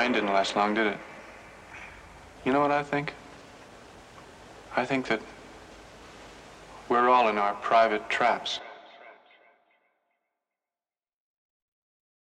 rain didn't last long, did it? You know what I think? I think that we're all in our private traps.